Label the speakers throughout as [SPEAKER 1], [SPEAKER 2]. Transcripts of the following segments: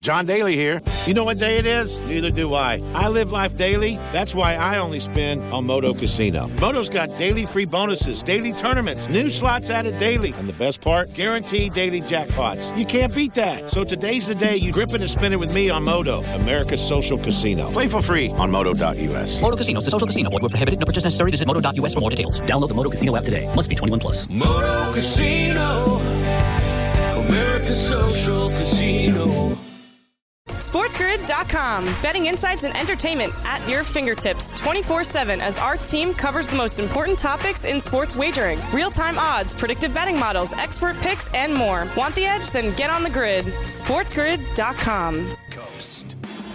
[SPEAKER 1] John Daly here. You know what day it is? Neither do I. I live life daily. That's why I only spin on Moto Casino. Moto's got daily free bonuses, daily tournaments, new slots added daily. And the best part? Guaranteed daily jackpots. You can't beat that. So today's the day you grip it and spin it with me on Moto, America's social casino. Play for free on Moto.us.
[SPEAKER 2] Moto Casino, the social casino. Void where prohibited. No purchase necessary. Visit Moto.us for more details. Download the Moto Casino app today. Must be 21 plus.
[SPEAKER 3] Moto Casino, America's social casino.
[SPEAKER 4] SportsGrid.com. Betting insights and entertainment at your fingertips 24/7 as our team covers the most important topics in sports wagering. Real-time odds, predictive betting models, expert picks, and more. Want the edge? Then get on the grid. SportsGrid.com.
[SPEAKER 3] Coast.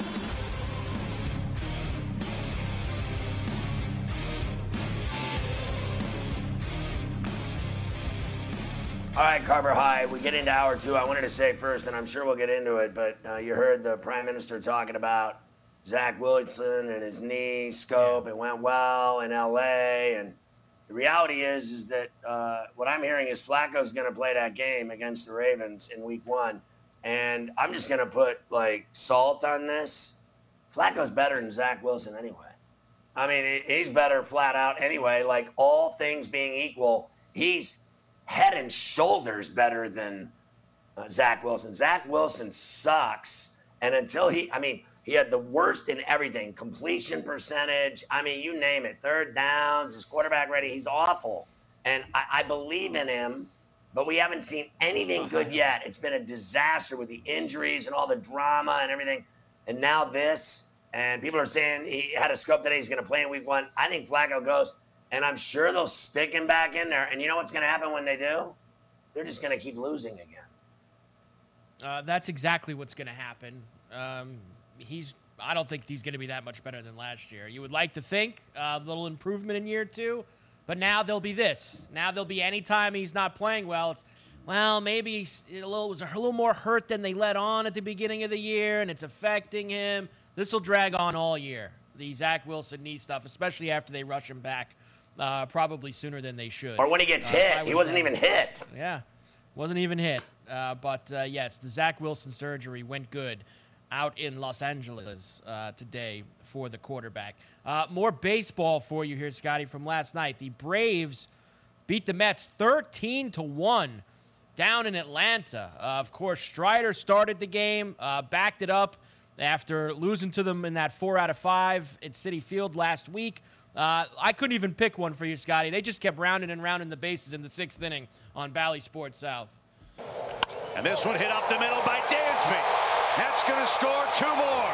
[SPEAKER 5] All right, Carver High, we get into hour two. I wanted to say first, and I'm sure we'll get into it, but you heard the Prime Minister talking about Zach Wilson and his knee scope. It went well in L.A., and the reality is that what I'm hearing is Flacco's going to play that game against the Ravens in week one, and I'm just going to put, salt on this. Flacco's better than Zach Wilson anyway. I mean, he's better flat out anyway. Like, all things being equal, he's head and shoulders better than Zach Wilson. Zach Wilson sucks. And until he had the worst in everything, completion percentage. I mean, you name it, third downs, his quarterback ready. He's awful. And I believe in him, but we haven't seen anything good yet. It's been a disaster with the injuries and all the drama and everything. And now this, and people are saying he had a scope today, he's going to play in week one. I think Flacco goes. And I'm sure they'll stick him back in there. And you know what's going to happen when they do? They're just going to keep losing again.
[SPEAKER 6] That's exactly what's going to happen. I don't think he's going to be that much better than last year. You would like to think a little improvement in year two, but now there'll be this. Now there'll be any time he's not playing well, maybe he's was a little more hurt than they let on at the beginning of the year, and it's affecting him. This will drag on all year, the Zach Wilson knee stuff, especially after they rush him back. Probably sooner than they should.
[SPEAKER 5] Or when he gets hit. He wasn't even hit.
[SPEAKER 6] Yeah, wasn't even hit. But yes, the Zach Wilson surgery went good out in Los Angeles today for the quarterback. More baseball for you here, Scotty, from last night. The Braves beat the Mets 13-1 down in Atlanta. Of course, Strider started the game, backed it up after losing to them in that 4 out of 5 at Citi Field last week. I couldn't even pick one for you, Scotty. They just kept rounding and rounding the bases in the 6th inning on Bally Sports South.
[SPEAKER 7] And this one hit up the middle by Dansby. That's going to score 2 more.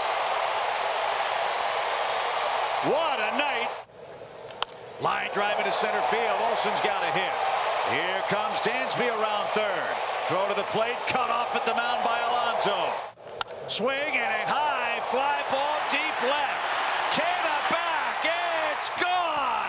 [SPEAKER 7] What a night. Line drive into center field. Olson's got a hit. Here comes Dansby around third. Throw to the plate, cut off at the mound by Alonso. Swing and a high fly ball deep left. It's gone!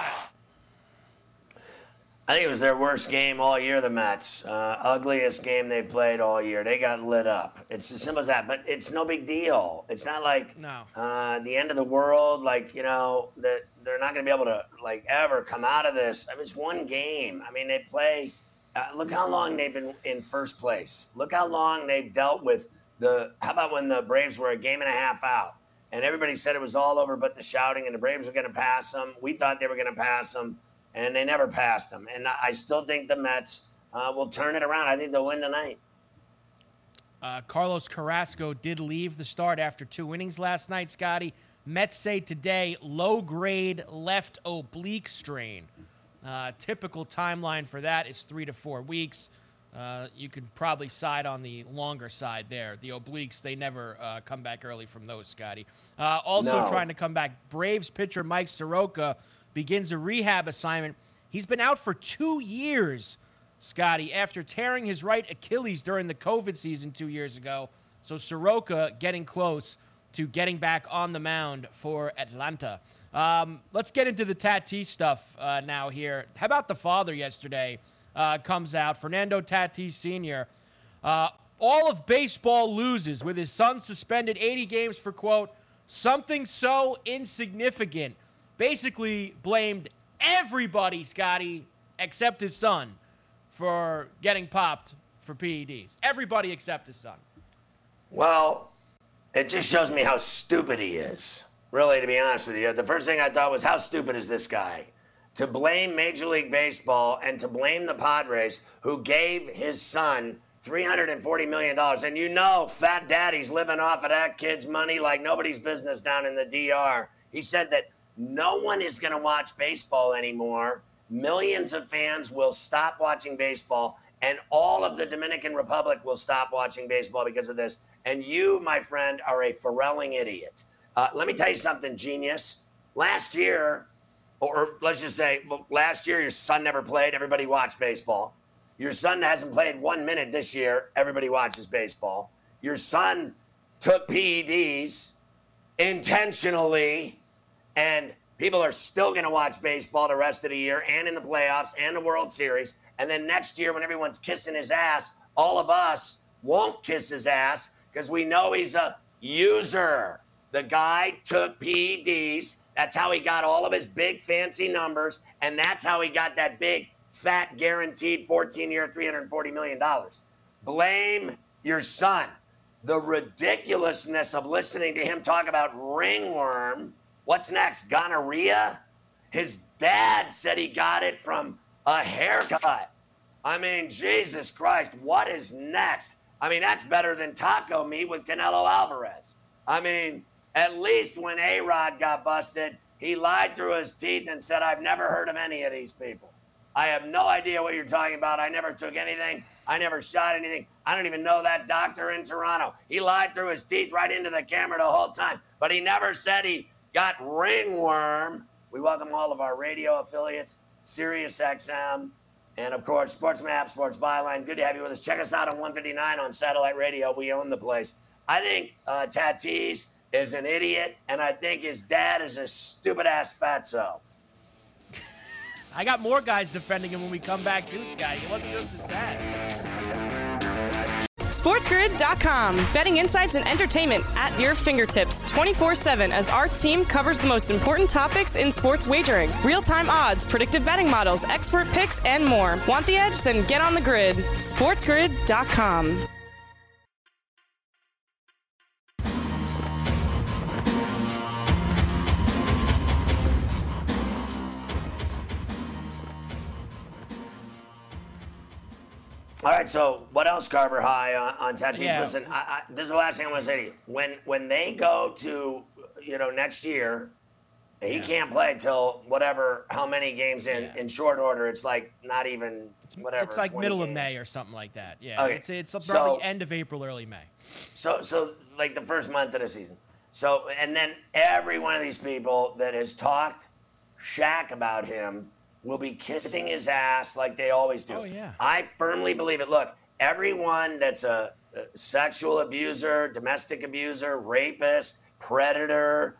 [SPEAKER 5] I think it was their worst game all year, the Mets. Ugliest game they've played all year. They got lit up. It's as simple as that, but it's no big deal. It's not like the end of the world, that they're not going to be able to, ever come out of this. I mean, it's one game. I mean, they play. Look how long they've been in first place. Look how long they've dealt with how about when the Braves were a game and a half out? And everybody said it was all over but the shouting, and the Braves were going to pass them. We thought they were going to pass them, and they never passed them. And I still think the Mets will turn it around. I think they'll win tonight.
[SPEAKER 6] Carlos Carrasco did leave the start after 2 innings last night, Scotty. Mets say today low-grade left oblique strain. Typical timeline for that is 3 to 4 weeks. You could probably side on the longer side there. The obliques, they never come back early from those, Scotty. Trying to come back, Braves pitcher Mike Soroka begins a rehab assignment. He's been out for 2 years, Scotty, after tearing his right Achilles during the COVID season 2 years ago. So Soroka getting close to getting back on the mound for Atlanta. Let's get into the Tatis stuff now here. How about the father yesterday? Comes out, Fernando Tatis Sr. All of baseball loses with his son suspended 80 games for, quote, something so insignificant. Basically blamed everybody, Scotty, except his son for getting popped for PEDs. Everybody except his son.
[SPEAKER 5] Well, it just shows me how stupid he is. Really, to be honest with you. The first thing I thought was, how stupid is this guy? To blame Major League Baseball and to blame the Padres, who gave his son $340 million. And you know, Fat Daddy's living off of that kid's money like nobody's business down in the DR. He said that no one is going to watch baseball anymore. Millions of fans will stop watching baseball, and all of the Dominican Republic will stop watching baseball because of this. And you, my friend, are a Pharrelling idiot. Let me tell you something, genius. Last year, or let's just say, last year your son never played. Everybody watched baseball. Your son hasn't played 1 minute this year. Everybody watches baseball. Your son took PEDs intentionally, and people are still going to watch baseball the rest of the year and in the playoffs and the World Series. And then next year, when everyone's kissing his ass, all of us won't kiss his ass because we know he's a user. The guy took PEDs. That's how he got all of his big fancy numbers. And that's how he got that big, fat, guaranteed 14-year, $340 million. Blame your son. The ridiculousness of listening to him talk about ringworm. What's next? Gonorrhea? His dad said he got it from a haircut. I mean, Jesus Christ, what is next? I mean, that's better than taco meat with Canelo Alvarez. I mean, at least when A-Rod got busted, he lied through his teeth and said, I've never heard of any of these people. I have no idea what you're talking about. I never took anything. I never shot anything. I don't even know that doctor in Toronto. He lied through his teeth right into the camera the whole time, but he never said he got ringworm. We welcome all of our radio affiliates, Sirius XM, and of course, Sports Map, Sports Byline. Good to have you with us. Check us out on 159 on satellite radio. We own the place. I think Tatis is an idiot, and I think his dad is a stupid-ass fatso.
[SPEAKER 6] I got more guys defending him when we come back too, Scotty. It wasn't just his dad.
[SPEAKER 4] SportsGrid.com. Betting insights and entertainment at your fingertips 24/7 as our team covers the most important topics in sports wagering. Real-time odds, predictive betting models, expert picks, and more. Want the edge? Then get on the grid. SportsGrid.com.
[SPEAKER 5] All right, so what else, Carver High, on Tatis?
[SPEAKER 6] Yeah.
[SPEAKER 5] Listen, this is the last thing I want to say to you. When they go to, next year, he can't play till how many games in short order. It's like not even whatever.
[SPEAKER 6] It's like middle of May or something like that. Yeah, okay. It's probably end of April, early May.
[SPEAKER 5] So like the first month of the season. So, and then every one of these people that has talked shack about him will be kissing his ass like they always do.
[SPEAKER 6] Oh, yeah.
[SPEAKER 5] I firmly believe it. Look, everyone that's a sexual abuser, domestic abuser, rapist, predator,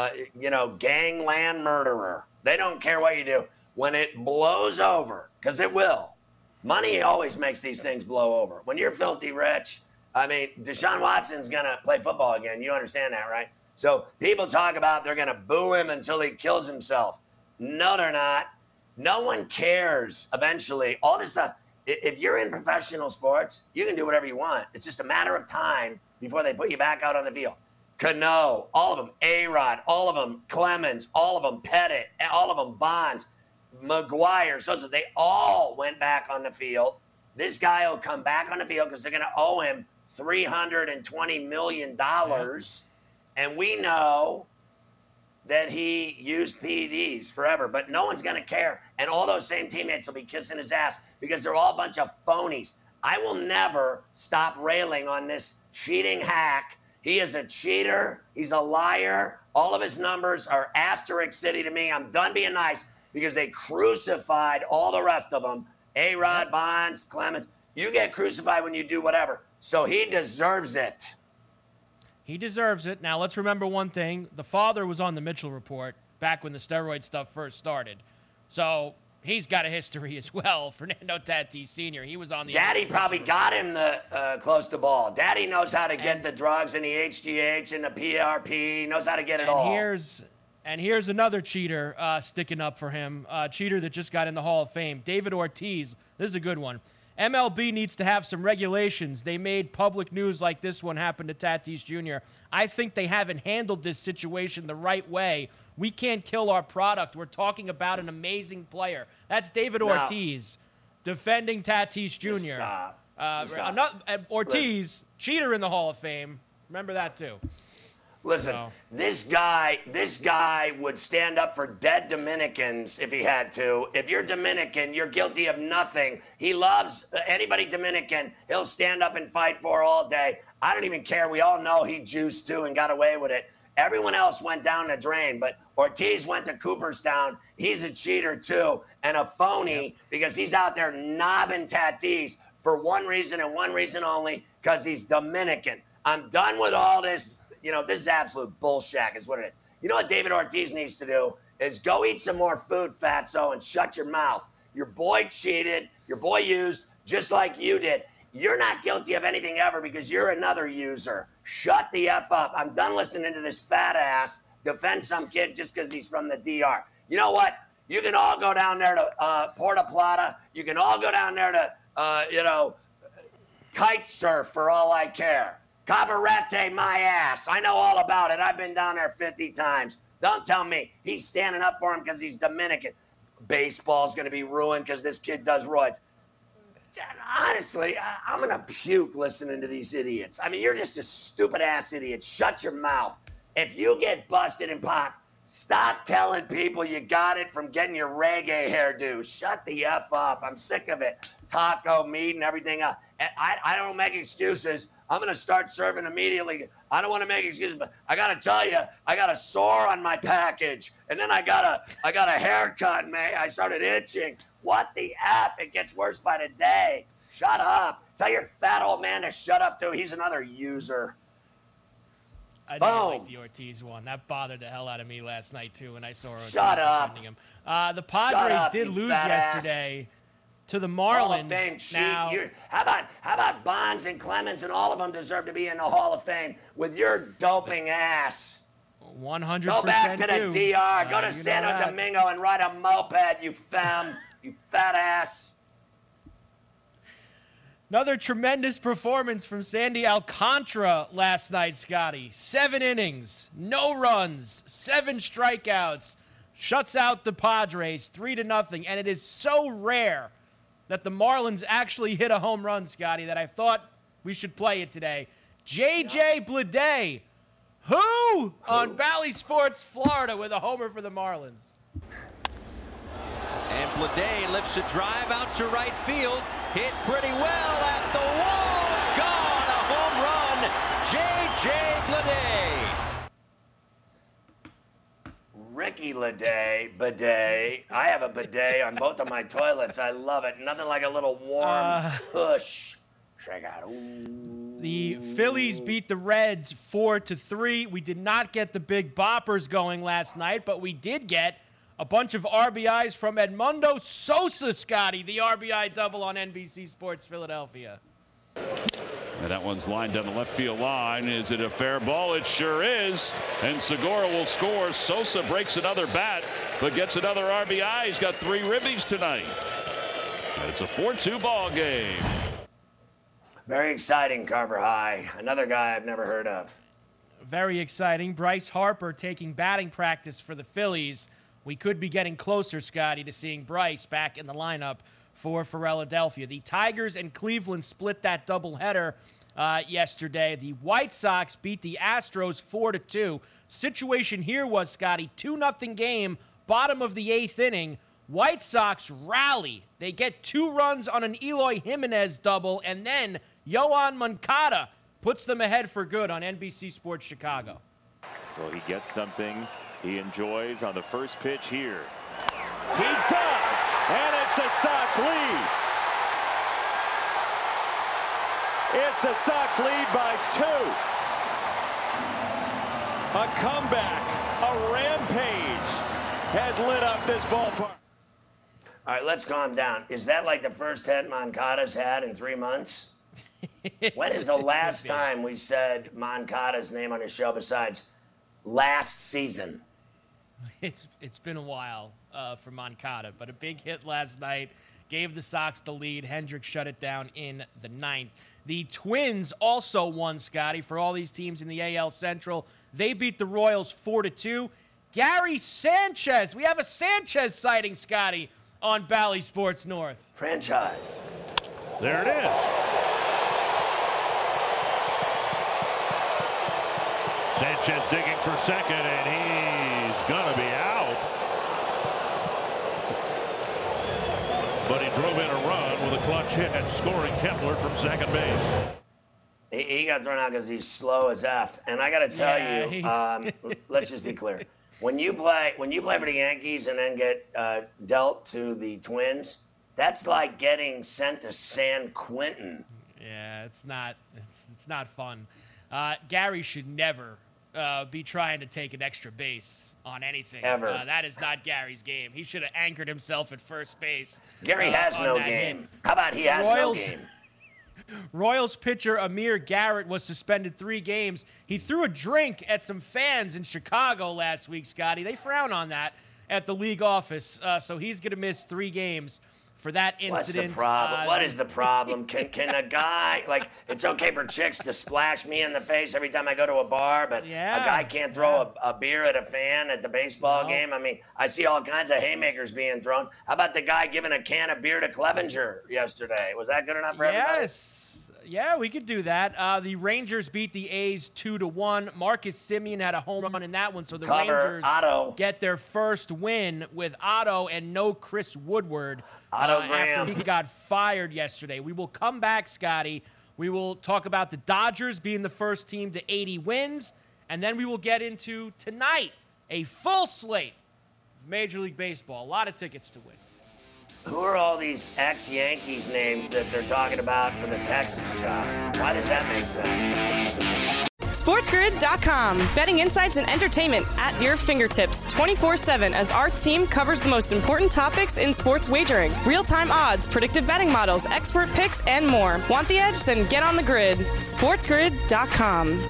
[SPEAKER 5] gangland murderer, they don't care what you do. When it blows over, because it will, money always makes these things blow over. When you're filthy rich, I mean, Deshaun Watson's going to play football again. You understand that, right? So people talk about they're going to boo him until he kills himself. No, they're not. No one cares eventually. All this stuff, if you're in professional sports, you can do whatever you want. It's just a matter of time before they put you back out on the field. Cano, all of them. A-Rod, all of them. Clemens, all of them. Pettit, all of them. Bonds, McGuire. So they all went back on the field. This guy will come back on the field because they're going to owe him $320 million. And we know that he used PEDs forever, but no one's going to care. And all those same teammates will be kissing his ass because they're all a bunch of phonies. I will never stop railing on this cheating hack. He is a cheater. He's a liar. All of his numbers are asterisk city to me. I'm done being nice because they crucified all the rest of them. A-Rod, Bonds, Clemens. You get crucified when you do whatever. So he deserves it.
[SPEAKER 6] He deserves it. Now, let's remember one thing. The father was on the Mitchell Report back when the steroid stuff first started. So he's got a history as well. Fernando Tatis Sr., he was on the...
[SPEAKER 5] Daddy probably got him the close to ball. Daddy knows how to get the drugs and the HGH and the PRP, knows how to get it all.
[SPEAKER 6] And here's another cheater sticking up for him, a cheater that just got in the Hall of Fame, David Ortiz. This is a good one. MLB needs to have some regulations. They made public news like this one happened to Tatis Jr. I think they haven't handled this situation the right way. We can't kill our product. We're talking about an amazing player. That's David Ortiz defending Tatis Jr.
[SPEAKER 5] Just stop.
[SPEAKER 6] Ortiz, cheater in the Hall of Fame. Remember that too.
[SPEAKER 5] Listen, this guy would stand up for dead Dominicans if he had to. If you're Dominican, you're guilty of nothing. He loves anybody Dominican. He'll stand up and fight for all day. I don't even care. We all know he juiced too and got away with it. Everyone else went down the drain, but Ortiz went to Cooperstown. He's a cheater too and a phony because he's out there knobbing Tatis for one reason and one reason only, because he's Dominican. I'm done with all this. This is absolute bullshit is what it is. You know what David Ortiz needs to do is go eat some more food, fatso, and shut your mouth. Your boy cheated. Your boy used just like you did. You're not guilty of anything ever because you're another user. Shut the F up. I'm done listening to this fat ass defend some kid just because he's from the DR. You know what? You can all go down there to Puerto Plata. You can all go down there to, kite surf for all I care. Cabarete, my ass. I know all about it. I've been down there 50 times. Don't tell me he's standing up for him because he's Dominican. Baseball's going to be ruined because this kid does roids. Honestly, I'm going to puke listening to these idiots. I mean, you're just a stupid-ass idiot. Shut your mouth. If you get busted and popped, stop telling people you got it from getting your reggae hairdo. Shut the F up. I'm sick of it. Taco meat and everything else. I don't make excuses. I'm going to start serving immediately. I don't want to make excuses, but I got to tell you, I got a sore on my package. And then I got a haircut, man. I started itching. What the F? It gets worse by the day. Shut up. Tell your fat old man to shut up, too. He's another user.
[SPEAKER 6] I didn't like the Ortiz one. That bothered the hell out of me last night, too, when I saw Ortiz defending him. The Padres did lose yesterday to the Marlins.
[SPEAKER 5] Hall of Fame. Now, how about Bonds and Clemens and all of them deserve to be in the Hall of Fame with your doping ass?
[SPEAKER 6] 100%
[SPEAKER 5] Go back to the DR. Go to Santo Domingo and ride a moped, you femme. You fat ass.
[SPEAKER 6] Another tremendous performance from Sandy Alcantara last night, Scotty. 7 innings, no runs, 7 strikeouts. Shuts out the Padres 3-0. And it is so rare that the Marlins actually hit a home run, Scotty, that I thought we should play it today. J.J. Bleday, who on Bally Sports Florida with a homer for the Marlins.
[SPEAKER 8] And Bleday lifts a drive out to right field. Hit pretty well at the wall. Gone, a home run. J.J. Bleday.
[SPEAKER 5] Ricky bidet. I have a bidet on both of my toilets. I love it. Nothing like a little warm push. Check out. Ooh.
[SPEAKER 6] The Phillies beat the Reds 4-3. We did not get the big boppers going last night, but we did get a bunch of RBIs from Edmundo Sosa, Scotty, the RBI double on NBC Sports Philadelphia.
[SPEAKER 9] And that one's lined down the left field line. Is it a fair ball? It sure is. And Segura will score. Sosa breaks another bat, but gets another RBI. He's got 3 ribbies tonight. And it's a 4-2 ball game.
[SPEAKER 5] Very exciting, Carver High. Another guy I've never heard of.
[SPEAKER 6] Very exciting. Bryce Harper taking batting practice for the Phillies. We could be getting closer, Scotty, to seeing Bryce back in the lineup for Philadelphia. The Tigers and Cleveland split that doubleheader yesterday. The White Sox beat the Astros 4-2. Situation here was, Scotty, 2-0 game, bottom of the 8th inning. White Sox rally. They get 2 runs on an Eloy Jimenez double, and then Yoan Moncada puts them ahead for good on NBC Sports Chicago.
[SPEAKER 10] Well, he gets something he enjoys on the first pitch here. He does, and it's a Sox lead. It's a Sox lead by 2. A comeback, a rampage has lit up this ballpark.
[SPEAKER 5] All right, let's calm down. Is that like the first hit Moncada's had in 3 months? When is the last time we said Moncada's name on the show besides last season?
[SPEAKER 6] It's been a while for Moncada, but a big hit last night gave the Sox the lead. Hendricks shut it down in the 9th. The Twins also won, Scotty, for all these teams in the AL Central. They beat the Royals 4-2. Gary Sanchez. We have a Sanchez sighting, Scotty, on Bally Sports North.
[SPEAKER 5] Franchise.
[SPEAKER 9] There it is. Sanchez digging for second, and he's going to be out. But he drove in a run with a clutch hit and scoring Kepler from second base.
[SPEAKER 5] He got thrown out because he's slow as F. And I got to tell you, let's just be clear. When you play for the Yankees and then get dealt to the Twins, that's like getting sent to San Quentin.
[SPEAKER 6] Yeah, it's not fun. Gary should never be trying to take an extra base on anything.
[SPEAKER 5] Ever.
[SPEAKER 6] That is not Gary's game. He should have anchored himself at first base.
[SPEAKER 5] Gary has no game.
[SPEAKER 6] Hit.
[SPEAKER 5] How about he has no game?
[SPEAKER 6] Royals pitcher Amir Garrett was suspended 3 games. He threw a drink at some fans in Chicago last week, Scotty. They frown on that at the league office, so he's going to miss 3 games for that incident.
[SPEAKER 5] What's the problem? What is the problem? Can a guy, like, it's okay for chicks to splash me in the face every time I go to a bar, but a guy can't throw a beer at a fan at the baseball game? I mean, I see all kinds of haymakers being thrown. How about the guy giving a can of beer to Clevenger yesterday? Was that good enough for everybody?
[SPEAKER 6] Yes. Yeah, we could do that. The Rangers beat the A's 2-1. Marcus Semien had a home run in that one, so the Rangers get their first win with Otto and no Chris Woodward after he got fired yesterday. We will come back, Scotty. We will talk about the Dodgers being the first team to 80 wins, and then we will get into tonight a full slate of Major League Baseball. A lot of tickets to win.
[SPEAKER 5] Who are all these ex-Yankees names that they're talking about for the Texas job? Why does that make sense?
[SPEAKER 4] SportsGrid.com. Betting insights and entertainment at your fingertips 24/7 as our team covers the most important topics in sports wagering. Real-time odds, predictive betting models, expert picks, and more. Want the edge? Then get on the grid. SportsGrid.com.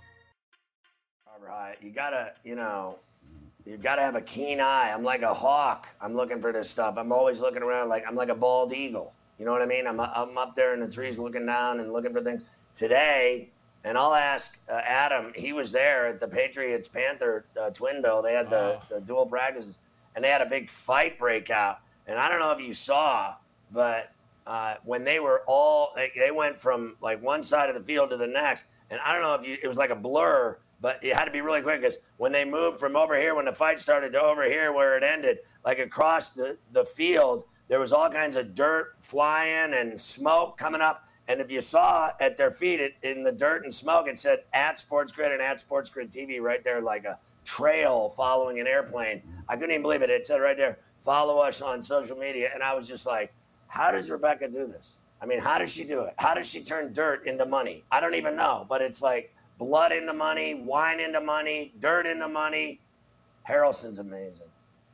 [SPEAKER 5] All right. You gotta have a keen eye. I'm like a hawk. I'm looking for this stuff. I'm always looking around like I'm like a bald eagle. You know what I mean? I'm up there in the trees looking down and looking for things. Today, and I'll ask Adam, he was there at the Patriots-Panther twin bill. They had the dual practices, and they had a big fight break out. And I don't know if you saw, but when they were all, they went from like one side of the field to the next, and I don't know if it was like a blur, but it had to be really quick because when they moved from over here, when the fight started, to over here where it ended, like across the field, there was all kinds of dirt flying and smoke coming up. And if you saw at their feet in the dirt and smoke, it said at Sports Grid and at Sports Grid TV right there, like a trail following an airplane. I couldn't even believe it. It said right there, follow us on social media. And I was just like, how does Rebecca do this? I mean, how does she do it? How does she turn dirt into money? I don't even know, but it's like, blood into money, wine into money, dirt into money. Harrelson's amazing.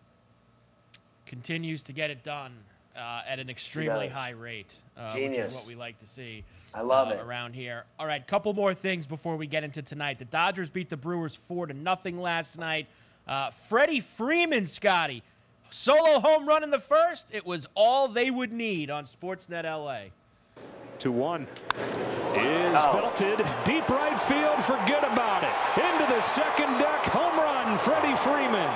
[SPEAKER 6] Continues to get it done at an extremely high rate.
[SPEAKER 5] Genius.
[SPEAKER 6] Which is what we like to see.
[SPEAKER 5] I love it.
[SPEAKER 6] Around here. All right, couple more things before we get into tonight. The Dodgers beat the Brewers 4-0 last night. Freddie Freeman, Scotty, solo home run in the first. It was all they would need on Sportsnet LA.
[SPEAKER 11] 2-1 is belted deep right field. Forget about it. Into the second deck. Home run, Freddie Freeman.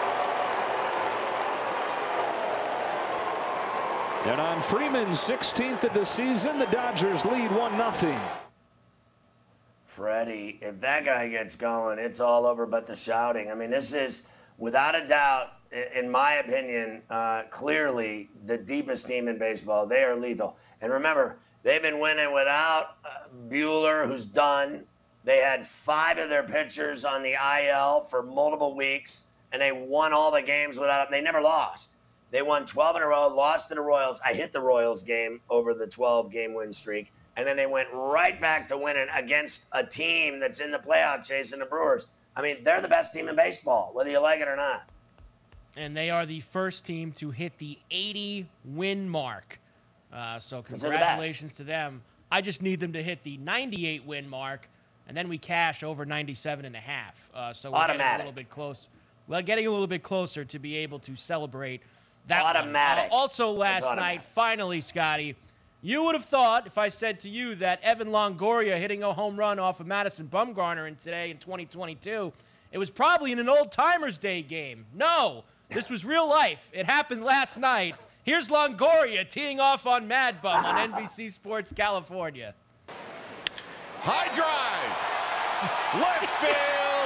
[SPEAKER 11] And on Freeman's 16th of the season, the Dodgers lead 1-0.
[SPEAKER 5] Freddie, if that guy gets going, it's all over but the shouting. I mean, this is, without a doubt, in my opinion, clearly the deepest team in baseball. They are lethal. And remember, they've been winning without Buehler, who's done. They had 5 of their pitchers on the IL for multiple weeks, and they won all the games without them. They never lost. They won 12 in a row, lost to the Royals. I hit the Royals game over the 12-game win streak, and then they went right back to winning against a team that's in the playoff chase in the Brewers. I mean, they're the best team in baseball, whether you like it or not.
[SPEAKER 6] And they are the first team to hit the 80-win mark. So congratulations to them. I just need them to hit the 98-win mark, and then we cash over 97.5. So we're getting a little bit close. Well, getting a little bit closer to be able to celebrate That
[SPEAKER 5] Automatic.
[SPEAKER 6] Also last night, finally, Scotty, you would have thought if I said to you that Evan Longoria hitting a home run off of Madison Bumgarner in 2022, it was probably in an old-timers day game. No, this was real life. It happened last night. Here's Longoria teeing off on Mad Bum on NBC Sports California.
[SPEAKER 12] High drive. Left field.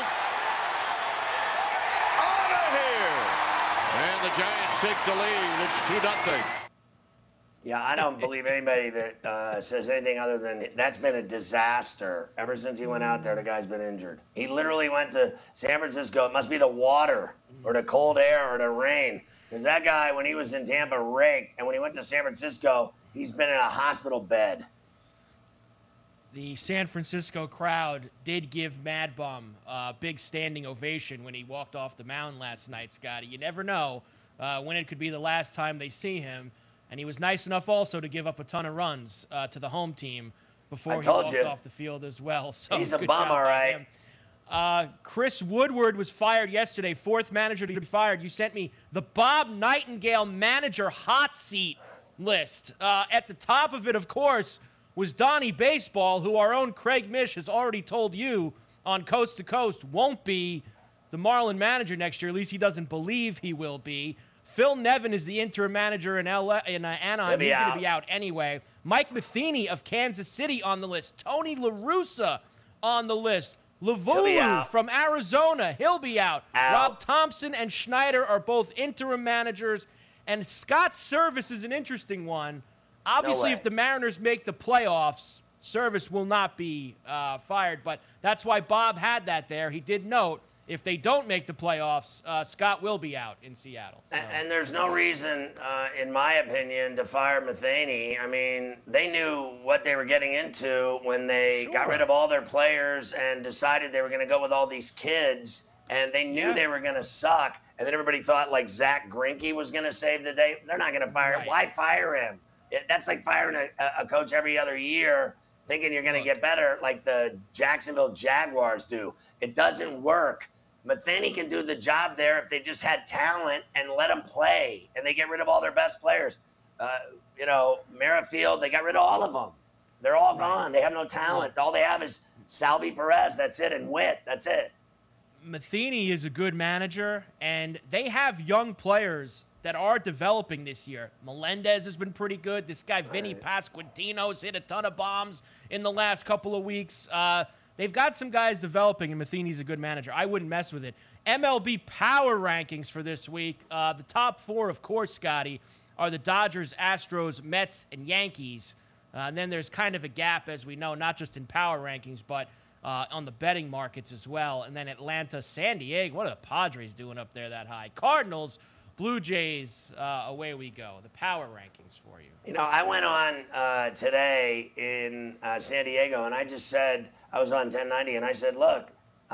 [SPEAKER 12] Out of here. And the Giants take the lead. It's 2-0.
[SPEAKER 5] Yeah, I don't believe anybody that says anything other than that's been a disaster. Ever since he went out there, the guy's been injured. He literally went to San Francisco. It must be the water or the cold air or the rain. Because that guy, when he was in Tampa, raked. And when he went to San Francisco, he's been in a hospital bed.
[SPEAKER 6] The San Francisco crowd did give Mad Bum a big standing ovation when he walked off the mound last night, Scotty. You never know when it could be the last time they see him. And he was nice enough also to give up a ton of runs to the home team before he walked off the field as well. So
[SPEAKER 5] he's a bum, all right.
[SPEAKER 6] Chris Woodward was fired yesterday, fourth manager to be fired. You sent me the Bob Nightingale manager hot seat list. At the top of it, of course, was Donnie Baseball, who our own Craig Mish has already told you on Coast to Coast won't be the Marlin manager next year. At least he doesn't believe he will be. Phil Nevin is the interim manager in Anaheim. He's going to be out anyway. Mike Matheny of Kansas City on the list. Tony La Russa on the list. Lavulu from Arizona, he'll be out. Rob Thompson and Schneider are both interim managers. And Scott Service is an interesting one. Obviously, if the Mariners make the playoffs, Service will not be fired. But that's why Bob had that there. He did note, if they don't make the playoffs, Scott will be out in Seattle. So.
[SPEAKER 5] And there's no reason, in my opinion, to fire Matheny. I mean, they knew what they were getting into when they got rid of all their players and decided they were going to go with all these kids. And they knew they were going to suck. And then everybody thought, like, Zach Greinke was going to save the day. They're not going to fire him. Why fire him? That's like firing a coach every other year, thinking you're going to get better like the Jacksonville Jaguars do. It doesn't work. Matheny can do the job there if they just had talent and let them play, and they get rid of all their best players. Merrifield, they got rid of all of them. They're all gone. They have no talent. All they have is Salvi Perez. That's it, and Witt. That's it.
[SPEAKER 6] Matheny is a good manager, and they have young players that are developing this year. Melendez has been pretty good. This guy, Vinny Pasquantino's hit a ton of bombs in the last couple of weeks. They've got some guys developing, and Matheny's a good manager. I wouldn't mess with it. MLB power rankings for this week. The top four, of course, Scotty, are the Dodgers, Astros, Mets, and Yankees. And then there's kind of a gap, as we know, not just in power rankings, but on the betting markets as well. And then Atlanta, San Diego. What are the Padres doing up there that high? Cardinals, Blue Jays, away we go. The power rankings for you.
[SPEAKER 5] You know, I went on today in San Diego, and I just said, I was on 1090, and I said, look,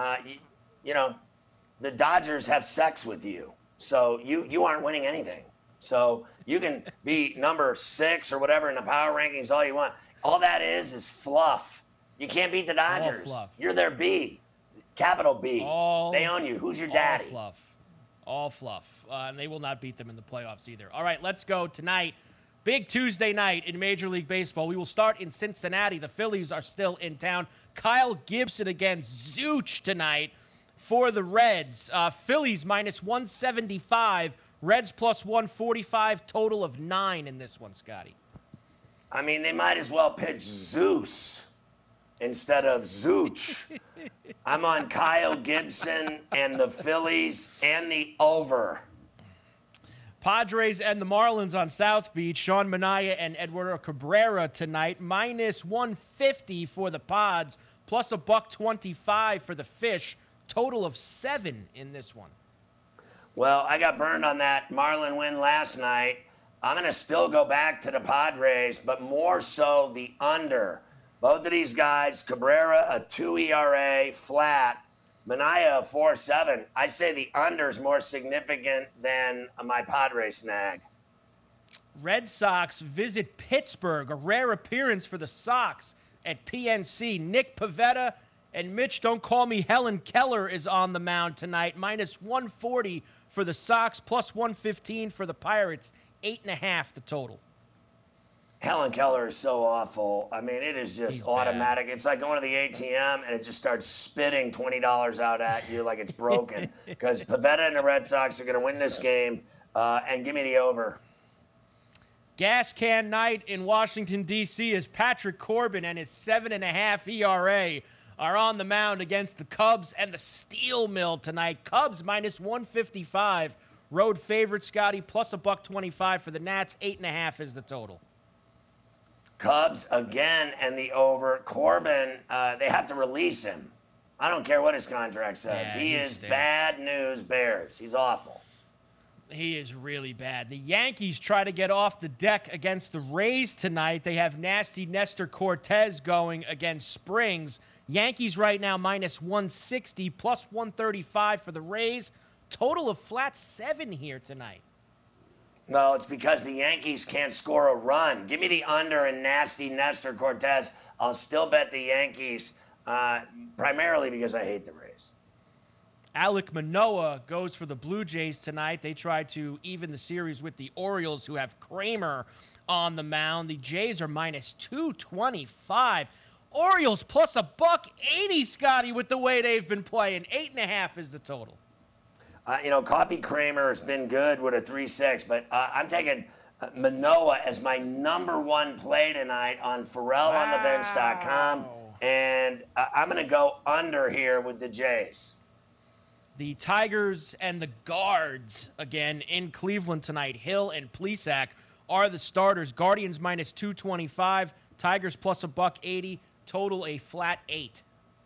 [SPEAKER 5] the Dodgers have sex with you. So you aren't winning anything. So you can be number 6 or whatever in the power rankings all you want. All that is fluff. You can't beat the Dodgers.
[SPEAKER 6] All fluff.
[SPEAKER 5] You're their B, capital B. They own you. Who's your daddy?
[SPEAKER 6] All fluff. And they will not beat them in the playoffs either. All right, let's go tonight. Big Tuesday night in Major League Baseball. We will start in Cincinnati. The Phillies are still in town. Kyle Gibson against Zooch tonight for the Reds. Phillies minus 175. Reds plus 145. Total of 9 in this one, Scotty.
[SPEAKER 5] I mean, they might as well pitch Zeus instead of Zooch. I'm on Kyle Gibson and the Phillies and the over.
[SPEAKER 6] Padres and the Marlins on South Beach. Sean Manaea and Eduardo Cabrera tonight. Minus 150 for the Pods, plus $1.25 for the Fish. Total of 7 in this one.
[SPEAKER 5] Well, I got burned on that Marlin win last night. I'm going to still go back to the Padres, but more so the under. Both of these guys, Cabrera, a 2 ERA, flat. Manaea, a 4.7. I'd say the under is more significant than my Padres snag.
[SPEAKER 6] Red Sox visit Pittsburgh, a rare appearance for the Sox at PNC. Nick Pivetta And Mitch, don't call me Helen Keller is on the mound tonight. Minus 140 for the Sox, plus 115 for the Pirates. 8.5 the total.
[SPEAKER 5] Helen Keller is so awful. I mean, it is just automatic. It's like going to the ATM and it just starts spitting $20 out at you like it's broken. Because Pivetta and the Red Sox are going to win this game. And give me the over.
[SPEAKER 6] Gas can night in Washington, D.C. as Patrick Corbin and his 7.5 ERA are on the mound against the Cubs and the Steel Mill tonight. Cubs minus 155. Road favorite, Scotty, plus $1.25 for the Nats. 8.5 is the total.
[SPEAKER 5] Cubs again and the over. Corbin, they have to release him. I don't care what his contract says. He is bad news Bears. He's awful.
[SPEAKER 6] He is really bad. The Yankees try to get off the deck against the Rays tonight. They have nasty Nestor Cortez going against Springs. Yankees right now minus 160, plus 135 for the Rays. Total of flat 7 here tonight.
[SPEAKER 5] No, it's because the Yankees can't score a run. Give me the under and nasty Nestor Cortez. I'll still bet the Yankees, primarily because I hate the Rays.
[SPEAKER 6] Alek Manoah goes for the Blue Jays tonight. They try to even the series with the Orioles, who have Kramer on the mound. The Jays are minus 225. Orioles plus $1.80, Scotty, with the way they've been playing. 8.5 is the total.
[SPEAKER 5] Coffee Kramer has been good with a 3-6, but I'm taking Manoah as my number 1 play tonight on FerrellOnTheBench.com, and I'm going to go under here with the Jays.
[SPEAKER 6] The Tigers and the Guards, again, in Cleveland tonight. Hill and Plesac are the starters. Guardians minus 225, Tigers plus $1.80, total a flat 8.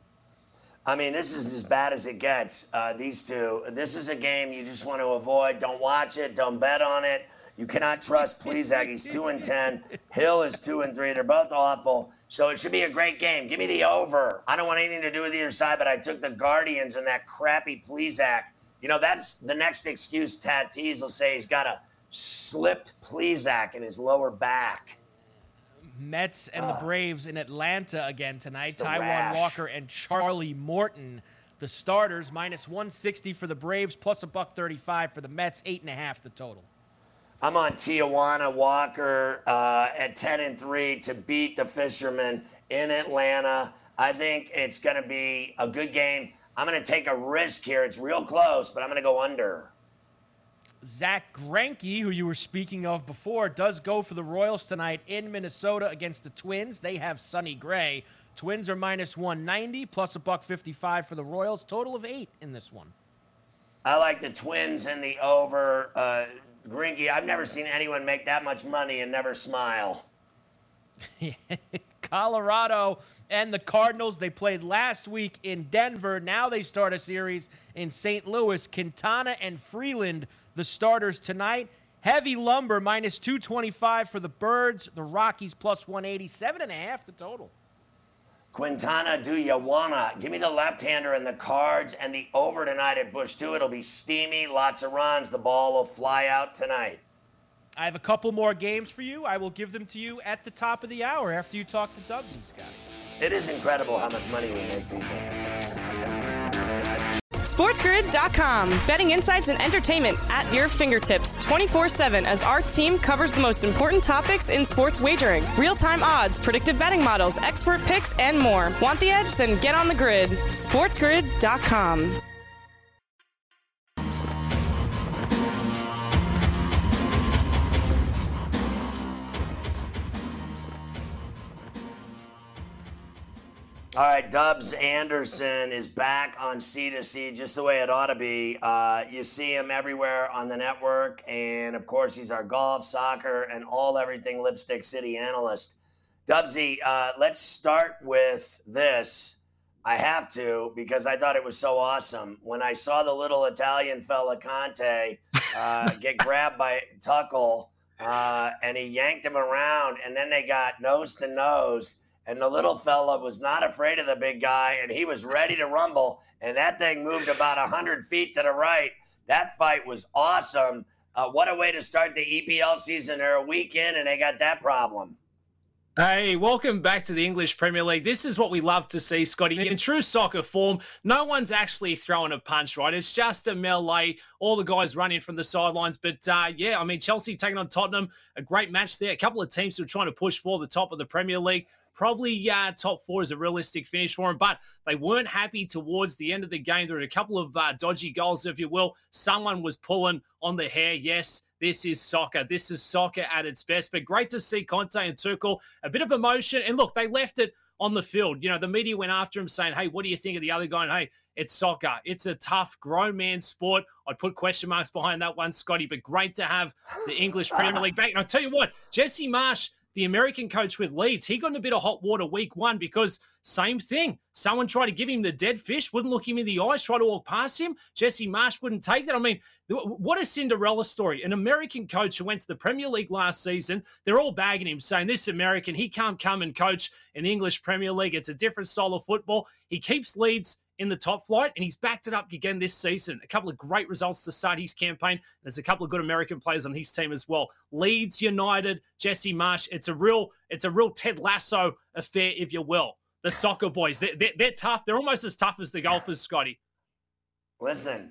[SPEAKER 5] I mean, this is as bad as it gets, these two. This is a game you just want to avoid. Don't watch it. Don't bet on it. You cannot trust Plesac. He's 2-10. Hill is 2-3. They're both awful. So it should be a great game. Give me the over. I don't want anything to do with either side, but I took the Guardians and that crappy Plesac. That's the next excuse Tatis will say. He's got a slipped Plesac in his lower back.
[SPEAKER 6] Mets and the Braves in Atlanta again tonight. Taijuan Walker and Charlie Morton, the starters, minus 160 for the Braves, plus $1.35 for the Mets. 8.5 the total.
[SPEAKER 5] I'm on Tijuana Walker at 10-3 to beat the Fishermen in Atlanta. I think it's going to be a good game. I'm going to take a risk here. It's real close, but I'm going to go under.
[SPEAKER 6] Zach Greinke, who you were speaking of before, does go for the Royals tonight in Minnesota against the Twins. They have Sonny Gray. Twins are minus 190, plus $1.55 for the Royals. Total of 8 in this one.
[SPEAKER 5] I like the Twins and the over. Greinke, I've never seen anyone make that much money and never smile.
[SPEAKER 6] Colorado and the Cardinals, they played last week in Denver. Now they start a series in St. Louis. Quintana and Freeland, the starters tonight. Heavy Lumber, minus 225 for the Birds. The Rockies, plus 180. 7.5 the total.
[SPEAKER 5] Quintana, do you wanna? Give me the left-hander and the Cards and the over tonight at Busch 2. It'll be steamy, lots of runs. The ball will fly out tonight.
[SPEAKER 6] I have a couple more games for you. I will give them to you at the top of the hour after you talk to Dubsy, Scotty.
[SPEAKER 5] It is incredible how much money we make, people.
[SPEAKER 4] SportsGrid.com. Betting insights and entertainment at your fingertips 24/7 as our team covers the most important topics in sports wagering. Real-time odds, predictive betting models, expert picks, and more. Want the edge? Then get on the grid. SportsGrid.com.
[SPEAKER 5] All right, Dubs Anderson is back on C2C just the way it ought to be. You see him everywhere on the network, and of course, he's our golf, soccer, and everything Lipstick City analyst. Dubsy, let's start with this. I have to, because I thought it was so awesome. When I saw the little Italian fella, Conte, get grabbed by Tuchel, and he yanked him around, and then they got nose to nose. And the little fella was not afraid of the big guy, and he was ready to rumble. And that thing moved about 100 feet to the right. That fight was awesome. What a way to start the EPL season. They're a week in, and they got that problem.
[SPEAKER 13] Hey, welcome back to the English Premier League. This is what we love to see, Scotty. In true soccer form, no one's actually throwing a punch, right? It's just a melee. All the guys running from the sidelines. But, yeah, I mean, Chelsea taking on Tottenham, a great match there. A couple of teams who are trying to push for the top of the Premier League. Probably top four is a realistic finish for them, but they weren't happy towards the end of the game. There were a couple of dodgy goals, if you will. Someone was pulling on the hair. Yes, this is soccer. This is soccer at its best. But great to see Conte and Tuchel, a bit of emotion. And look, they left it on the field. You know, the media went after him saying, hey, what do you think of the other guy? And hey, it's soccer. It's a tough, grown man sport. I'd put question marks behind that one, Scotty, but great to have the English Premier League back. And I'll tell you what, Jesse Marsch, the American coach with Leeds, he got in a bit of hot water week one because same thing. Someone tried to give him the dead fish, wouldn't look him in the eyes, tried to walk past him. Jesse Marsch wouldn't take that. I mean, what a Cinderella story. An American coach who went to the Premier League last season, they're all bagging him, saying this American, he can't come and coach in the English Premier League. It's a different style of football. He keeps Leeds in the top flight, and he's backed it up again this season. A couple of great results to start his campaign. There's a couple of good American players on his team as well. Leeds United, Jesse Marsch. It's a real Ted Lasso affair, if you will. The soccer boys, they're tough. They're almost as tough as the golfers, Scotty.
[SPEAKER 5] Listen,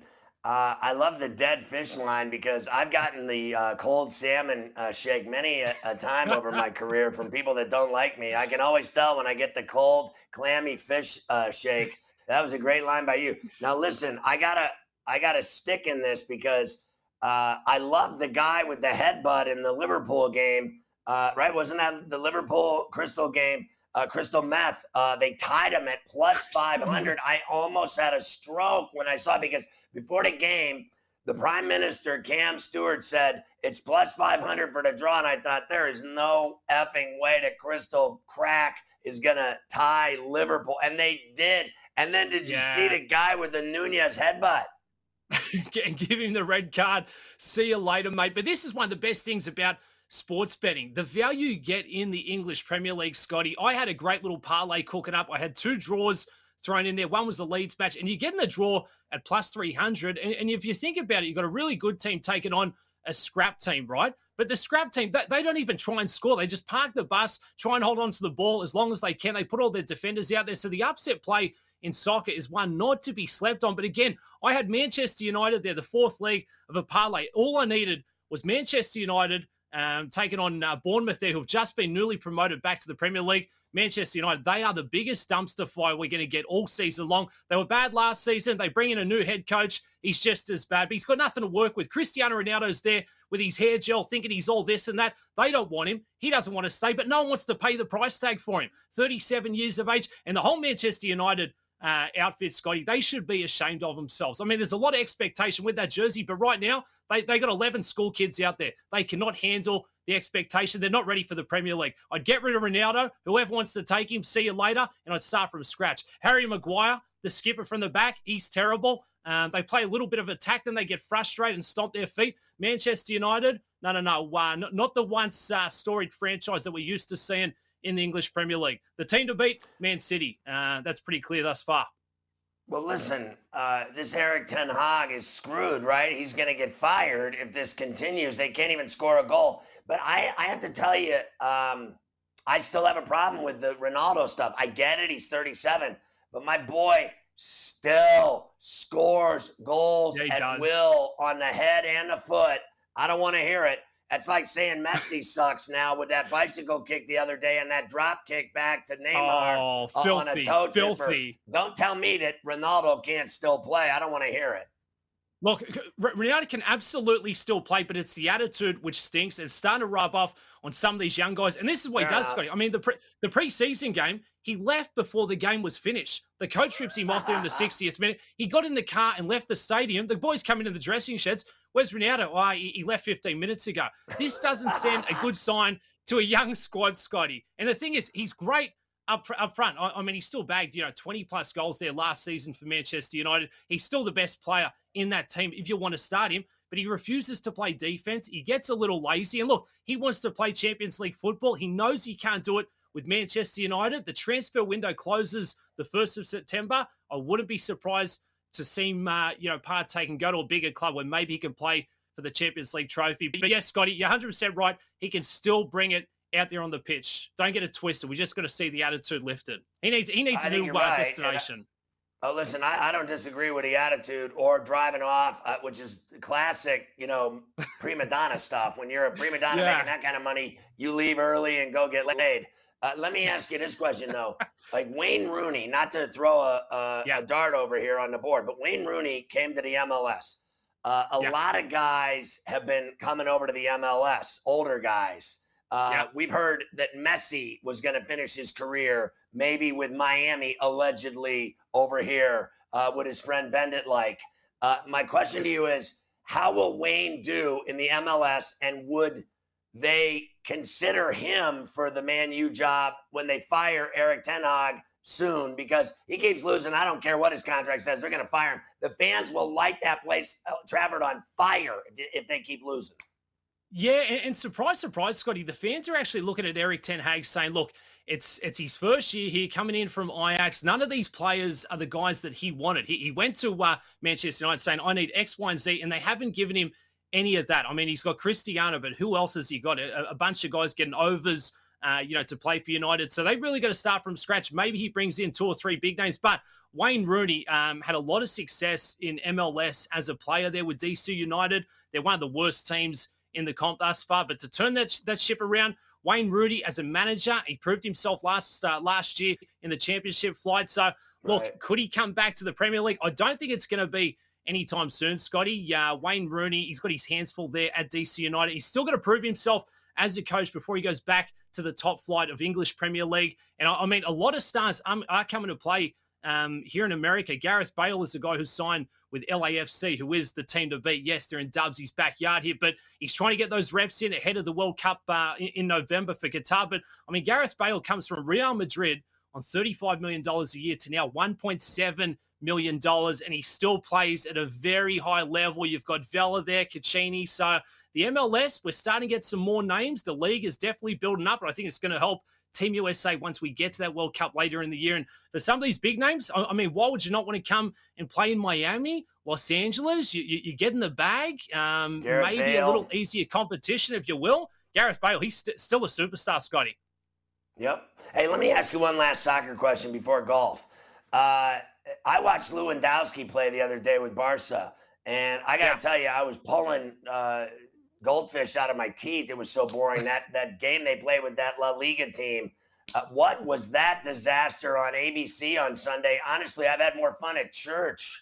[SPEAKER 5] I love the dead fish line because I've gotten the cold salmon shake many a time over my career from people that don't like me. I can always tell when I get the cold, clammy fish shake. That was a great line by you. Now listen, I gotta stick in this because I love the guy with the headbutt in the Liverpool game. Right? Wasn't that the Liverpool Crystal game? Crystal Meth. They tied him at plus 500. I almost had a stroke when I saw it because before the game, the Prime Minister, Cam Stewart, said it's plus 500 for the draw. And I thought there is no effing way that Crystal Crack is going to tie Liverpool. And they did. And then did you see the guy with the Nunez headbutt?
[SPEAKER 13] Give him the red card. See you later, mate. But this is one of the best things about sports betting. The value you get in the English Premier League, Scotty. I had a great little parlay cooking up. I had two draws thrown in there. One was the Leeds match, and you get in the draw at plus 300. And if you think about it, you've got a really good team taking on a scrap team, right? But the scrap team, they don't even try and score. They just park the bus, try and hold on to the ball as long as they can. They put all their defenders out there. So the upset play in soccer is one not to be slept on. But again, I had Manchester United there, the fourth leg of a parlay. All I needed was Manchester United taking on Bournemouth there, who've just been newly promoted back to the Premier League. Manchester United, they are the biggest dumpster fire we're going to get all season long. They were bad last season. They bring in a new head coach. He's just as bad, but he's got nothing to work with. Cristiano Ronaldo's there with his hair gel, thinking he's all this and that. They don't want him. He doesn't want to stay, but no one wants to pay the price tag for him. 37 years of age, and the whole Manchester United outfit, Scotty, they should be ashamed of themselves. I mean, there's a lot of expectation with that jersey, but right now, they got 11 school kids out there. They cannot handle the expectation. They're not ready for the Premier League. I'd get rid of Ronaldo. Whoever wants to take him, see you later, and I'd start from scratch. Harry Maguire, the skipper from the back, he's terrible. They play a little bit of attack, then they get frustrated and stomp their feet. Manchester United, no, not the once storied franchise that we're used to seeing in the English Premier League. The team to beat, Man City. That's pretty clear thus far.
[SPEAKER 5] Well, listen, this Erik ten Hag is screwed, right? He's going to get fired if this continues. They can't even score a goal. But I have to tell you, I still have a problem with the Ronaldo stuff. I get it. He's 37. But my boy still scores goals at will on the head and the foot. I don't want to hear it. That's like saying Messi sucks now with that bicycle kick the other day and that drop kick back to Neymar on a toe filthy. Don't tell me that Ronaldo can't still play. I don't want to hear it.
[SPEAKER 13] Look, Ronaldo can absolutely still play, but it's the attitude which stinks and starting to rub off on some of these young guys. And this is what he does, Scotty. I mean, the preseason game, he left before the game was finished. The coach rips him off there in the 60th minute. He got in the car and left the stadium. The boys come into the dressing sheds. Where's Ronaldo? Oh, he left 15 minutes ago. This doesn't send a good sign to a young squad, Scotty. And the thing is, he's great up front. I mean, he still bagged, 20-plus goals there last season for Manchester United. He's still the best player in that team if you want to start him, but he refuses to play defense. He gets a little lazy. And look, he wants to play Champions League football. He knows he can't do it with Manchester United. The transfer window closes the 1st of September. I wouldn't be surprised to see him, partake and go to a bigger club where maybe he can play for the Champions League trophy. But yes, Scotty, you're 100% right. He can still bring it out there on the pitch. Don't get it twisted. We just got to see the attitude lifted. He needs a new destination.
[SPEAKER 5] Oh, listen, I don't disagree with the attitude or driving off, which is classic, prima donna stuff. When you're a prima donna making that kind of money, you leave early and go get laid. Let me ask you this question, though. Like Wayne Rooney, not to throw a dart over here on the board, but Wayne Rooney came to the MLS. A lot of guys have been coming over to the MLS, older guys. We've heard that Messi was going to finish his career maybe with Miami, allegedly over here with his friend Bendit. My question to you is, how will Wayne do in the MLS, and would they consider him for the Man U job when they fire Erik ten Hag soon? Because he keeps losing. I don't care what his contract says. They're going to fire him. The fans will light that place, Trafford, on fire if they keep losing.
[SPEAKER 13] Yeah, and surprise, Scotty, the fans are actually looking at Erik ten Hag saying, look, it's his first year here coming in from Ajax. None of these players are the guys that he wanted. He went to Manchester United saying, I need X, Y, and Z, and they haven't given him any of that. I mean, he's got Cristiano, but who else has he got? A bunch of guys getting overs, to play for United. So they really got to start from scratch. Maybe he brings in 2 or 3 big names, but Wayne Rooney had a lot of success in MLS as a player there with DC United. They're one of the worst teams in the comp thus far, but to turn that ship around, Wayne Rooney as a manager, he proved himself last year in the championship flight. So, look, could he come back to the Premier League? I don't think it's going to be anytime soon, Scotty. Wayne Rooney, he's got his hands full there at DC United. He's still got to prove himself as a coach before he goes back to the top flight of English Premier League. And I mean, a lot of stars are coming to play here in America. Gareth Bale is a guy who's signed with LAFC, who is the team to beat. Yes, they're in Dubsy's backyard here, but he's trying to get those reps in ahead of the World Cup in November for Qatar. But, I mean, Gareth Bale comes from Real Madrid on $35 million a year to now $1.7 million, and he still plays at a very high level. You've got Vela there, Caccini. So the MLS, we're starting to get some more names. The league is definitely building up, and I think it's going to help Team USA once we get to that World Cup later in the year. And for some of these big names, I mean, why would you not want to come and play in Miami, Los Angeles? You get in the bag. Maybe Bale. A little easier competition, if you will. Gareth Bale, he's still a superstar, Scotty.
[SPEAKER 5] Yep. Hey, let me ask you one last soccer question before golf. I watched Lewandowski play the other day with Barca, and I got to tell you, I was pulling goldfish out of my teeth. It was so boring. That game they played with that La Liga team. What was that disaster on ABC on Sunday? Honestly, I've had more fun at church.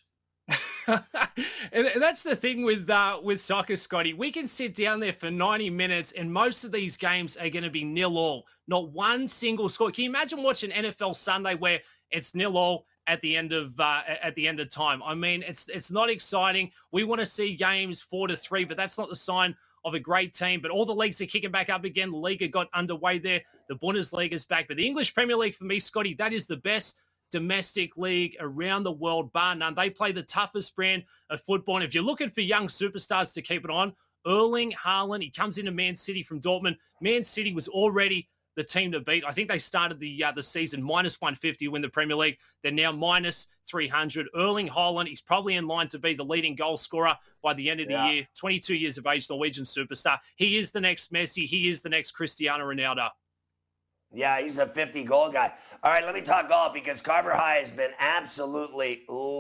[SPEAKER 13] And that's the thing with soccer, Scotty. We can sit down there for 90 minutes, and most of these games are going to be 0-0. Not one single score. Can you imagine watching NFL Sunday where it's 0-0 at the end of time? I mean, it's not exciting. We want to see games 4-3, but that's not the sign of a great team. But all the leagues are kicking back up again. The Liga got underway there. The Bundesliga is back. But the English Premier League, for me, Scotty, that is the best domestic league around the world, bar none. They play the toughest brand of football. And if you're looking for young superstars to keep it on, Erling Haaland, he comes into Man City from Dortmund. Man City was already the team to beat. I think they started the season minus 150 to win the Premier League. They're now minus 300. Erling Haaland, he's probably in line to be the leading goal scorer by the end of the year. 22 years of age, Norwegian superstar. He is the next Messi. He is the next Cristiano Ronaldo.
[SPEAKER 5] Yeah, he's a 50-goal guy. All right, let me talk golf because Carver High has been absolutely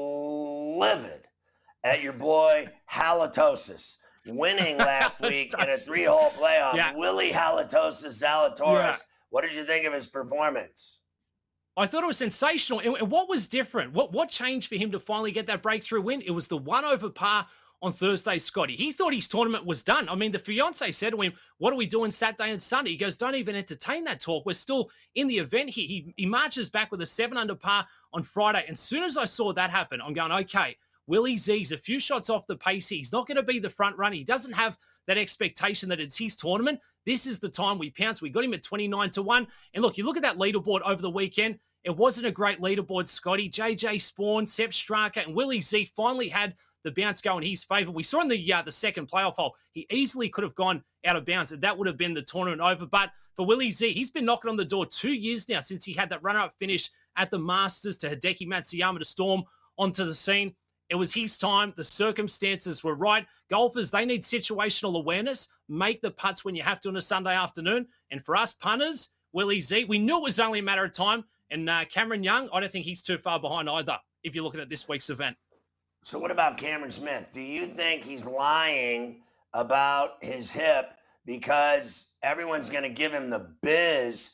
[SPEAKER 5] livid at your boy Halitosis winning last week in a 3-hole playoff. Yeah. Willie Halitosis Zalatoris. Yeah. What did you think of his performance?
[SPEAKER 13] I thought it was sensational. And what was different? What changed for him to finally get that breakthrough win? It was the 1 over par on Thursday, Scotty. He thought his tournament was done. I mean, the fiance said to him, what are we doing Saturday and Sunday? He goes, don't even entertain that talk. We're still in the event here. He marches back with a 7 under par on Friday. And as soon as I saw that happen, I'm going, okay, Willie Z's a few shots off the pace. He's not going to be the front runner. He doesn't have that expectation that it's his tournament. This is the time we pounce. We got him at 29-1. And look, you look at that leaderboard over the weekend. It wasn't a great leaderboard, Scotty. JJ Spawn, Sepp Straka, and Willie Z finally had the bounce go in his favor. We saw in the second playoff hole, he easily could have gone out of bounds, and that would have been the tournament over. But for Willie Z, he's been knocking on the door 2 years now since he had that runner-up finish at the Masters to Hideki Matsuyama to storm onto the scene. It was his time. The circumstances were right. Golfers, they need situational awareness. Make the putts when you have to on a Sunday afternoon. And for us punters, Willie Z, we knew it was only a matter of time. And Cameron Young, I don't think he's too far behind either, if you're looking at this week's event.
[SPEAKER 5] So what about Cameron Smith? Do you think he's lying about his hip because everyone's going to give him the biz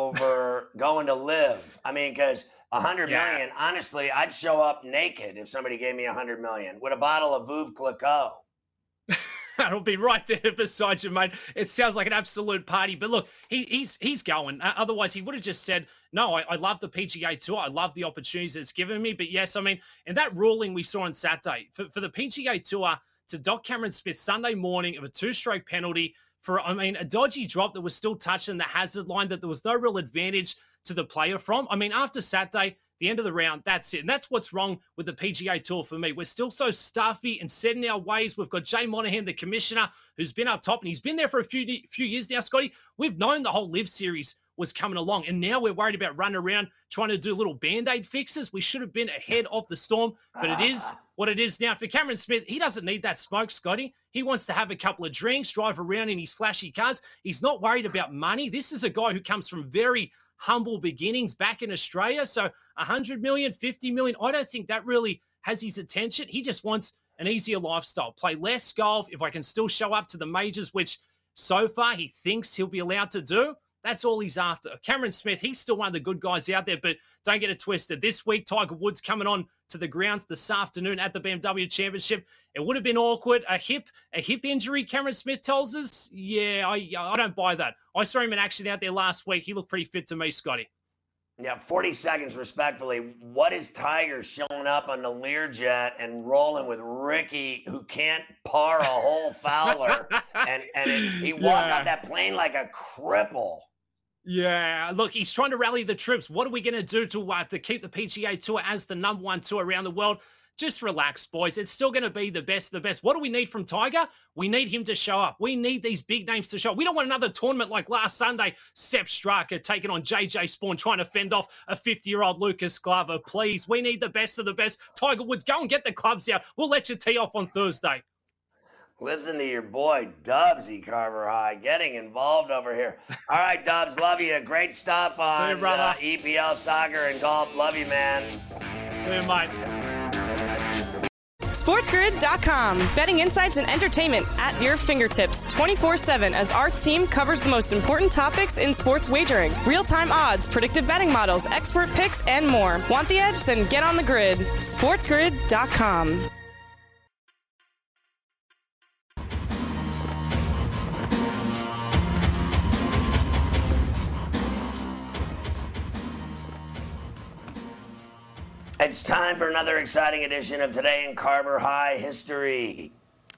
[SPEAKER 5] over going to live? I mean, because $100 million, honestly, I'd show up naked if somebody gave me $100 million with a bottle of Veuve Clicquot.
[SPEAKER 13] That'll be right there beside you, mate. It sounds like an absolute party. But look, he's going. Otherwise, he would have just said, no, I love the PGA Tour. I love the opportunities it's given me. But yes, I mean, and that ruling we saw on Saturday, for the PGA Tour to dock Cameron Smith Sunday morning of a 2-stroke penalty for, I mean, a dodgy drop that was still touching the hazard line that there was no real advantage to the player from. I mean, after Saturday, the end of the round, that's it. And that's what's wrong with the PGA Tour for me. We're still so stuffy and set in our ways. We've got Jay Monahan, the commissioner, who's been up top, and he's been there for a few years now, Scotty. We've known the whole Live Series was coming along, and now we're worried about running around trying to do little Band-Aid fixes. We should have been ahead of the storm, but it is what it is now. For Cameron Smith, he doesn't need that smoke, Scotty. He wants to have a couple of drinks, drive around in his flashy cars. He's not worried about money. This is a guy who comes from very humble beginnings back in Australia. So 100 million, 50 million, I don't think that really has his attention. He just wants an easier lifestyle, play less golf. If I can still show up to the majors, which so far he thinks he'll be allowed to do, that's all he's after. Cameron Smith, he's still one of the good guys out there, but don't get it twisted. This week, Tiger Woods coming on to the grounds this afternoon at the BMW Championship. It would have been awkward. A hip injury, Cameron Smith tells us. Yeah, I don't buy that. I saw him in action out there last week. He looked pretty fit to me, Scotty.
[SPEAKER 5] Yeah, 40 seconds, respectfully. What is Tiger showing up on the Learjet and rolling with Ricky, who can't par a hole Fowler, and he walked out that plane like a cripple?
[SPEAKER 13] Yeah, look, he's trying to rally the troops. What are we going to do to keep the PGA Tour as the number one tour around the world? Just relax, boys. It's still going to be the best of the best. What do we need from Tiger? We need him to show up. We need these big names to show up. We don't want another tournament like last Sunday, Sepp Straka taking on JJ Spawn, trying to fend off a 50-year-old Lucas Glover. Please, we need the best of the best. Tiger Woods, go and get the clubs out. We'll let you tee off on Thursday.
[SPEAKER 5] Listen to your boy, Dubsy Carver High, getting involved over here. All right, Dubs, love you. Great stuff on EPL soccer and golf. Love you, man.
[SPEAKER 13] See you, mate.
[SPEAKER 4] SportsGrid.com. Betting insights and entertainment at your fingertips 24/7 as our team covers the most important topics in sports wagering. Real-time odds, predictive betting models, expert picks, and more. Want the edge? Then get on the grid. SportsGrid.com.
[SPEAKER 5] It's time for another exciting edition of Today in Carver High History.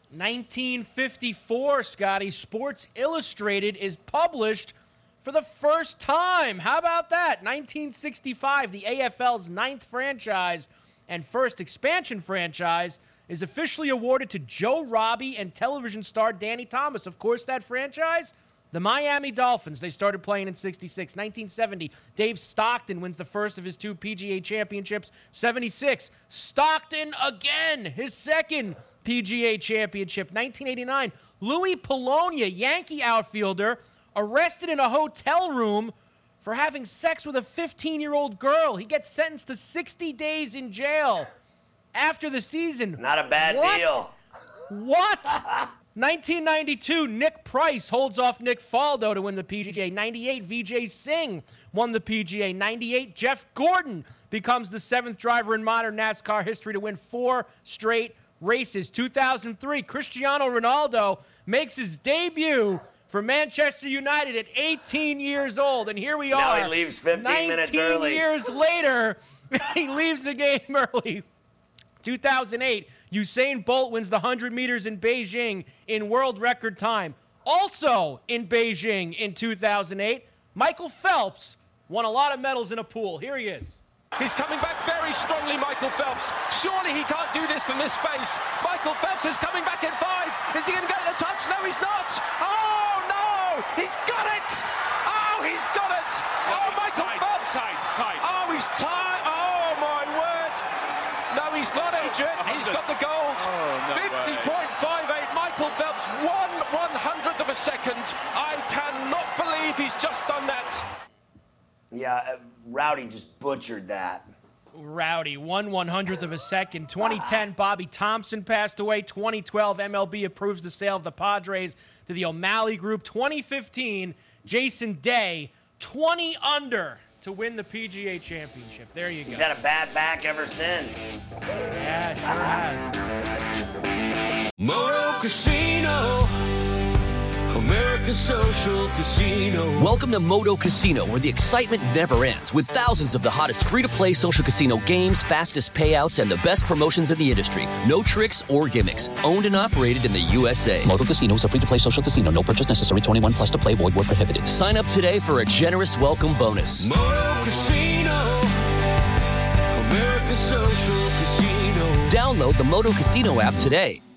[SPEAKER 6] 1954, Scotty, Sports Illustrated is published for the first time. How about that? 1965, the AFL's 9th franchise and first expansion franchise is officially awarded to Joe Robbie and television star Danny Thomas. Of course, that franchise, the Miami Dolphins. They started playing in 66. 1970, Dave Stockton wins the first of his 2 PGA championships. 76, Stockton again, his second PGA championship. 1989, Louis Polonia, Yankee outfielder, arrested in a hotel room for having sex with a 15-year-old girl. He gets sentenced to 60 days in jail after the season.
[SPEAKER 5] Not a bad deal.
[SPEAKER 6] What? 1992, Nick Price holds off Nick Faldo to win the PGA. 98, Vijay Singh won the PGA. 98, Jeff Gordon becomes the 7th driver in modern NASCAR history to win 4 straight races. 2003, Cristiano Ronaldo makes his debut for Manchester United at 18 years old. And here we are.
[SPEAKER 5] Now he leaves 15 minutes early.
[SPEAKER 6] 19 years later, he leaves the game early. 2008, Usain Bolt wins the 100 meters in Beijing in world record time. Also in Beijing in 2008, Michael Phelps won a lot of medals in a pool. Here he is.
[SPEAKER 14] He's coming back very strongly, Michael Phelps. Surely he can't do this from this space. Michael Phelps is coming back in 5. Is he going to get the touch? No, he's not. Oh, no! He's got it! Oh, he's got it! Oh, Michael Phelps!
[SPEAKER 7] Tight.
[SPEAKER 14] Oh, he's tight. Oh, my word! No, he's not in. collegiate. He's got the gold. 50.58. Michael Phelps, 1/100th of a second. I cannot believe he's just done that.
[SPEAKER 5] Yeah, Rowdy just butchered that.
[SPEAKER 6] Rowdy, 1/100th of a second. 2010, Bobby Thompson passed away. 2012, MLB approves the sale of the Padres to the O'Malley Group. 2015, Jason Day, 20 under to win the PGA Championship. There you go.
[SPEAKER 5] He's had a bad back ever since.
[SPEAKER 6] Yeah, sure has.
[SPEAKER 3] Moto Casino, America's social casino.
[SPEAKER 2] Welcome to Moto Casino, where the excitement never ends, with thousands of the hottest free-to-play social casino games, fastest payouts, and the best promotions in the industry. No tricks or gimmicks. Owned and operated in the USA.
[SPEAKER 15] Moto Casino is a free-to-play social casino. No purchase necessary. 21 plus to play. Void where prohibited.
[SPEAKER 2] Sign up today for a generous welcome bonus.
[SPEAKER 3] Moto Casino, America's social casino.
[SPEAKER 2] Download the Moto Casino app today.